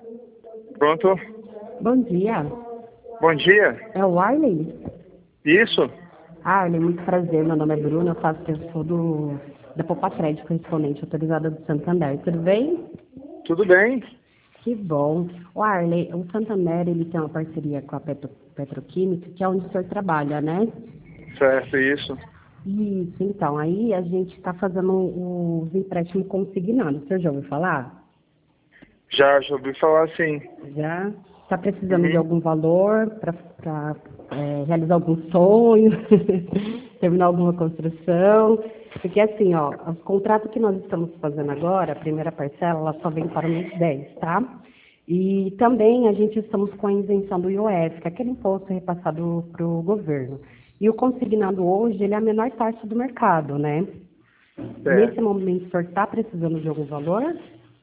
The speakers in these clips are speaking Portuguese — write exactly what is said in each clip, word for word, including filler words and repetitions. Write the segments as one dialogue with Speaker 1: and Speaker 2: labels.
Speaker 1: Pronto.
Speaker 2: Bom dia.
Speaker 1: Bom dia.
Speaker 2: É o Arley?
Speaker 1: Isso?
Speaker 2: Arley, muito prazer. Meu nome é Bruno, eu faço pessoa do da Popatred, correspondente autorizada do Santander. Tudo bem?
Speaker 1: Tudo bem?
Speaker 2: Que bom. O Arley, o Santander, ele tem uma parceria com a Petro, Petroquímica, que é onde o senhor trabalha, né?
Speaker 1: Certo, isso.
Speaker 2: Isso, então, aí a gente está fazendo os empréstimos consignados. O senhor já ouviu falar?
Speaker 1: Já, já ouvi falar sim.
Speaker 2: Já? Está precisando de
Speaker 1: Uhum.
Speaker 2: algum valor para é, realizar algum sonho, terminar alguma construção? Porque assim, ó, os contratos que nós estamos fazendo agora, a primeira parcela, ela só vem para o mês dez, tá? E também a gente estamos com a isenção do I O F, que é aquele imposto repassado para o governo. E o consignado hoje, ele é a menor taxa do mercado, né? Nesse
Speaker 1: Certo.
Speaker 2: momento, o senhor está precisando de algum valor?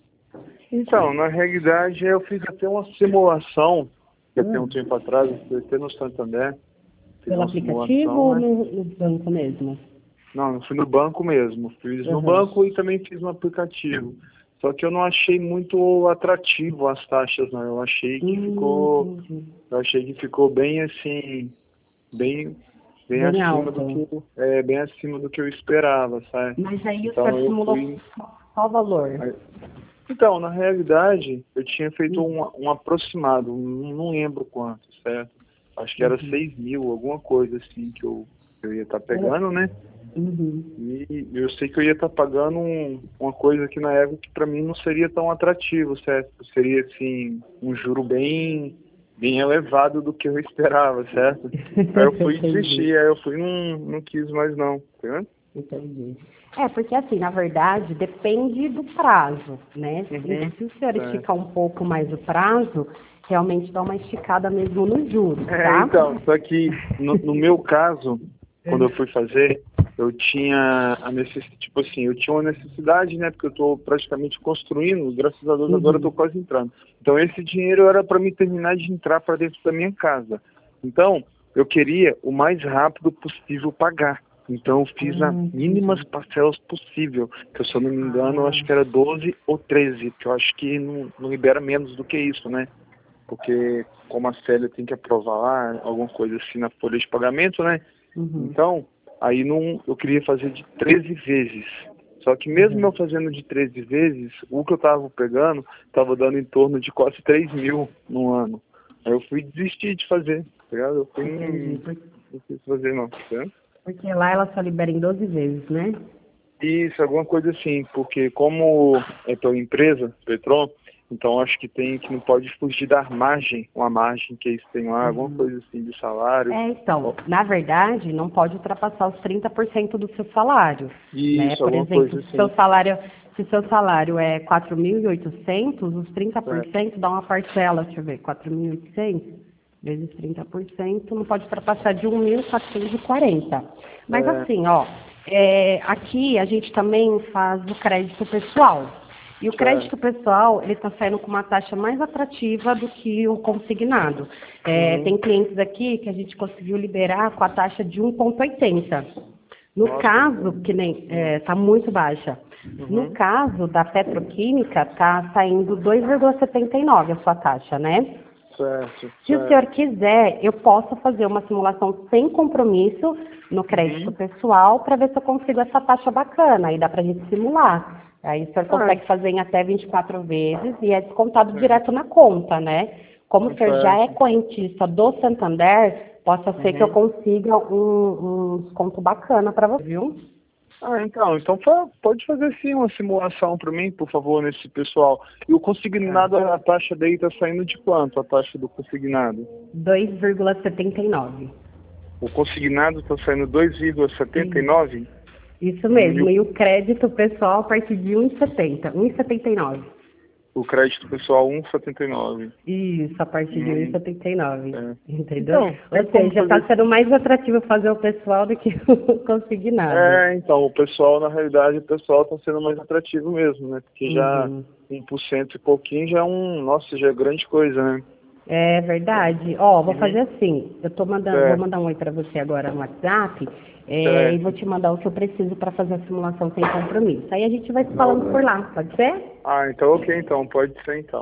Speaker 1: Então, na realidade, eu fiz até uma simulação, que até um
Speaker 2: Hum.
Speaker 1: tempo atrás, eu fui até no Santander, fiz
Speaker 2: Pelo
Speaker 1: uma
Speaker 2: aplicativo
Speaker 1: simulação,
Speaker 2: ou
Speaker 1: né?
Speaker 2: no, no banco mesmo?
Speaker 1: Não, eu fui no banco mesmo. Fiz no
Speaker 2: Uhum.
Speaker 1: banco e também fiz no aplicativo. Só que eu não achei muito atrativo as taxas, não. Eu achei que
Speaker 2: Hum,
Speaker 1: ficou,
Speaker 2: entendi.
Speaker 1: eu achei que ficou bem assim, bem, bem
Speaker 2: Bem
Speaker 1: acima do
Speaker 2: alto.
Speaker 1: que, é, bem acima do que eu esperava, sabe?
Speaker 2: Mas aí o
Speaker 1: Então
Speaker 2: senhor
Speaker 1: eu
Speaker 2: simulou
Speaker 1: fui.
Speaker 2: qual valor?
Speaker 1: Então, na realidade, eu tinha feito
Speaker 2: Hum,
Speaker 1: um, um aproximado, não, não lembro quanto, certo? Acho que era
Speaker 2: Uhum.
Speaker 1: seis mil, alguma coisa assim que eu, eu ia estar
Speaker 2: Era-
Speaker 1: pegando, né?
Speaker 2: Uhum.
Speaker 1: E eu sei que eu ia estar pagando um, uma coisa que na época que para mim não seria tão atrativo, certo? Seria assim, um juro bem, bem elevado do que eu esperava, certo? Aí eu fui
Speaker 2: Entendi.
Speaker 1: desistir, aí eu fui não, não quis mais não, tá vendo?
Speaker 2: Entendi. É, porque assim, na verdade, depende do prazo, né?
Speaker 1: Uhum.
Speaker 2: Se o senhor
Speaker 1: Certo.
Speaker 2: esticar um pouco mais o prazo, realmente dá uma esticada mesmo nos juros,
Speaker 1: É,
Speaker 2: tá?
Speaker 1: então, só que no, no meu caso, quando eu fui fazer, eu tinha a necessidade, tipo assim, eu tinha uma necessidade, né, porque eu estou praticamente construindo, graças a Deus agora eu estou
Speaker 2: Uhum.
Speaker 1: quase entrando. Então esse dinheiro era para mim terminar de entrar para dentro da minha casa. Então, eu queria o mais rápido possível pagar. Então eu
Speaker 2: Ah,
Speaker 1: fiz as mínimas
Speaker 2: entendi.
Speaker 1: parcelas possível, que se eu não me engano, eu acho
Speaker 2: Ah,
Speaker 1: que era doze ou treze, que eu acho que não, não libera menos do que isso, né? Porque como a Célia tem que aprovar lá, alguma coisa assim na folha de pagamento, né?
Speaker 2: uhum.
Speaker 1: Então, aí não, eu queria fazer de treze vezes. Só que mesmo eu
Speaker 2: Uhum.
Speaker 1: fazendo de treze vezes, o que eu tava pegando, tava dando em torno de quase três mil no ano. Aí eu fui desistir de fazer, tá ligado? Eu fui,
Speaker 2: Entendi.
Speaker 1: não,
Speaker 2: Por-
Speaker 1: não quis fazer não, tá vendo?
Speaker 2: Porque lá ela só libera em doze vezes, né?
Speaker 1: Isso, alguma coisa assim, porque como é pela empresa, Petron, então acho que tem que não pode fugir da margem, uma margem que eles têm lá, alguma
Speaker 2: Uhum.
Speaker 1: coisa assim de salário.
Speaker 2: É, então,
Speaker 1: Ó,
Speaker 2: na verdade, não pode ultrapassar os trinta por cento do seu salário, né?
Speaker 1: isso,
Speaker 2: Por
Speaker 1: alguma coisa
Speaker 2: exemplo, se seu
Speaker 1: assim.
Speaker 2: salário, se seu salário é quatro mil e oitocentos, os trinta por
Speaker 1: Certo.
Speaker 2: cento dá uma parcela, deixa eu ver, quatro mil e oitocentos vezes trinta por cento, não pode ultrapassar de um mil quatrocentos e quarenta. Mas
Speaker 1: É,
Speaker 2: assim, ó, é, aqui a gente também faz o crédito pessoal. E o
Speaker 1: certo.
Speaker 2: crédito pessoal, ele está saindo com uma taxa mais atrativa do que o consignado. É,
Speaker 1: Uhum.
Speaker 2: tem clientes aqui que a gente conseguiu liberar com a taxa de um vírgula oitenta. No
Speaker 1: Nossa.
Speaker 2: caso, que nem
Speaker 1: Hum.
Speaker 2: está muito baixa. No
Speaker 1: Uhum.
Speaker 2: caso da petroquímica, está saindo dois vírgula setenta e nove a sua taxa, né?
Speaker 1: Certo,
Speaker 2: Se o senhor
Speaker 1: certo.
Speaker 2: quiser, eu posso fazer uma simulação sem compromisso no crédito
Speaker 1: Uhum.
Speaker 2: pessoal para ver se eu consigo essa taxa bacana. Aí dá para a gente simular. Aí o senhor
Speaker 1: Ah,
Speaker 2: consegue fazer em até vinte e quatro vezes e é descontado
Speaker 1: certo.
Speaker 2: direto na conta, né? Como o senhor já é
Speaker 1: Certo.
Speaker 2: correntista do Santander, possa ser que eu
Speaker 1: Uhum.
Speaker 2: consiga um, um desconto bacana para você, viu?
Speaker 1: Ah, então, então fa- pode fazer sim uma simulação para mim, por favor, nesse pessoal. E o
Speaker 2: Tá.
Speaker 1: consignado, a taxa daí tá saindo de quanto, a taxa do consignado?
Speaker 2: dois vírgula setenta e nove.
Speaker 1: O consignado está saindo dois vírgula setenta e
Speaker 2: Isso.
Speaker 1: nove
Speaker 2: Isso
Speaker 1: Hum, e
Speaker 2: mesmo.
Speaker 1: o,
Speaker 2: E o crédito pessoal a partir de um vírgula setenta. um vírgula setenta e nove.
Speaker 1: o crédito pessoal um vírgula setenta e nove.
Speaker 2: Isso, a partir de um vírgula
Speaker 1: Hum,
Speaker 2: setenta e nove.
Speaker 1: é.
Speaker 2: Entendeu?
Speaker 1: Então, tem
Speaker 2: Ou
Speaker 1: como
Speaker 2: seja, está
Speaker 1: fazer.
Speaker 2: sendo mais atrativo fazer o pessoal do que o consignado.
Speaker 1: É, então, o pessoal, na realidade, o pessoal está sendo mais atrativo mesmo, né? Porque já
Speaker 2: Uhum.
Speaker 1: um por cento e pouquinho já é um, nossa, já é grande coisa, né?
Speaker 2: É verdade. Ó, vou fazer
Speaker 1: Uhum.
Speaker 2: assim. Eu tô mandando, vou
Speaker 1: Certo,
Speaker 2: mandar um oi para você agora no WhatsApp, é, e vou
Speaker 1: certo.
Speaker 2: te mandar o que eu preciso para fazer a simulação sem compromisso. Aí a gente vai se
Speaker 1: Tá
Speaker 2: falando
Speaker 1: ok.
Speaker 2: por lá, pode ser?
Speaker 1: Ah, então ok, então, pode ser então.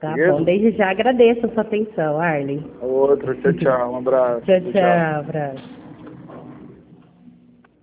Speaker 2: Tá bom, desde já agradeço a sua atenção, Arlen.
Speaker 1: Outro, tchau, tchau, um abraço.
Speaker 2: Tchau, tchau, tchau. Abraço.